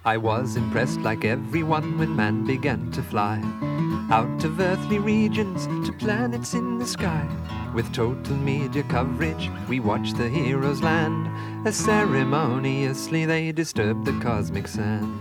I was impressed like everyone when man began to fly out of earthly regions to planets in the sky. With total media coverage, we watched the heroes land as ceremoniously they disturbed the cosmic sand.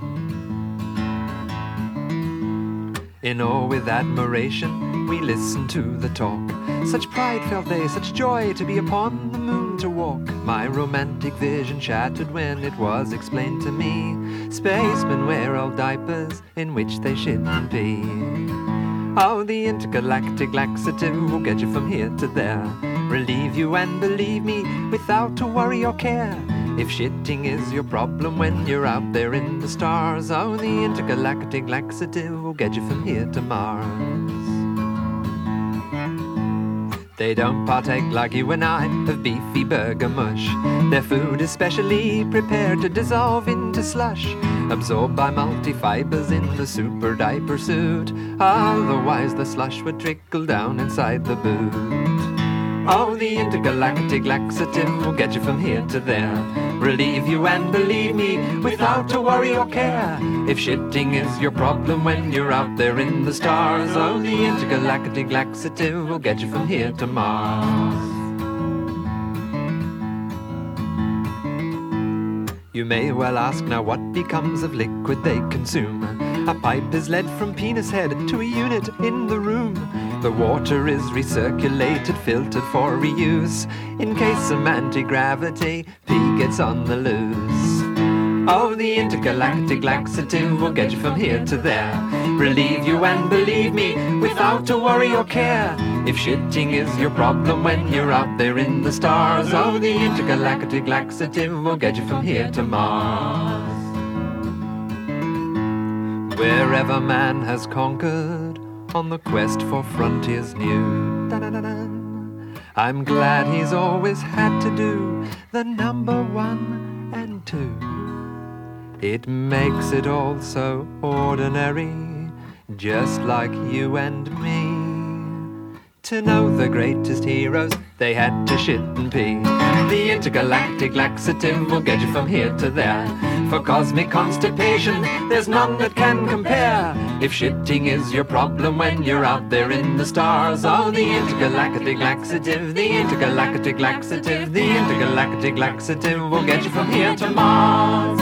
In awe with admiration, we listened to the talk. Such pride felt they, such joy to be upon the moon to walk. My romantic vision shattered when it was explained to me spacemen wear old diapers in which they shit and pee. Oh, the intergalactic laxative will get you from here to there, relieve you and believe me without a worry or care. If shitting is your problem when you're out there in the stars, oh, the intergalactic laxative will get you from here to Mars. They don't partake like you and I of beefy burger mush. Their food is specially prepared to dissolve into slush, absorbed by multi-fibers in the super diaper suit. Otherwise the slush would trickle down inside the boot. Oh, the intergalactic laxative will get you from here to there, relieve you and believe me without a worry or care. If shitting is your problem when you're out there in the stars, oh, the intergalactic laxative will get you from here to Mars. You may well ask now what becomes of liquid they consume. A pipe is led from penis head to a unit in the room. The water is recirculated, filtered for reuse, in case some anti-gravity pee gets on the loose. Oh, the intergalactic laxative will get you from here to there, relieve you and believe me without a worry or care. If shitting is your problem when you're out there in the stars, oh, the intergalactic laxative will get you from here to Mars. Wherever man has conquered on the quest for frontiers new, da-da-da-da, I'm glad he's always had to do the number 1 and 2. It makes it all so ordinary, just like you and me. To know the greatest heroes, they had to shit and pee. The intergalactic laxative will get you from here to there. For cosmic constipation, there's none that can compare. If shitting is your problem when you're out there in the stars, oh, the intergalactic laxative, the intergalactic laxative, the intergalactic laxative will get you from here to Mars.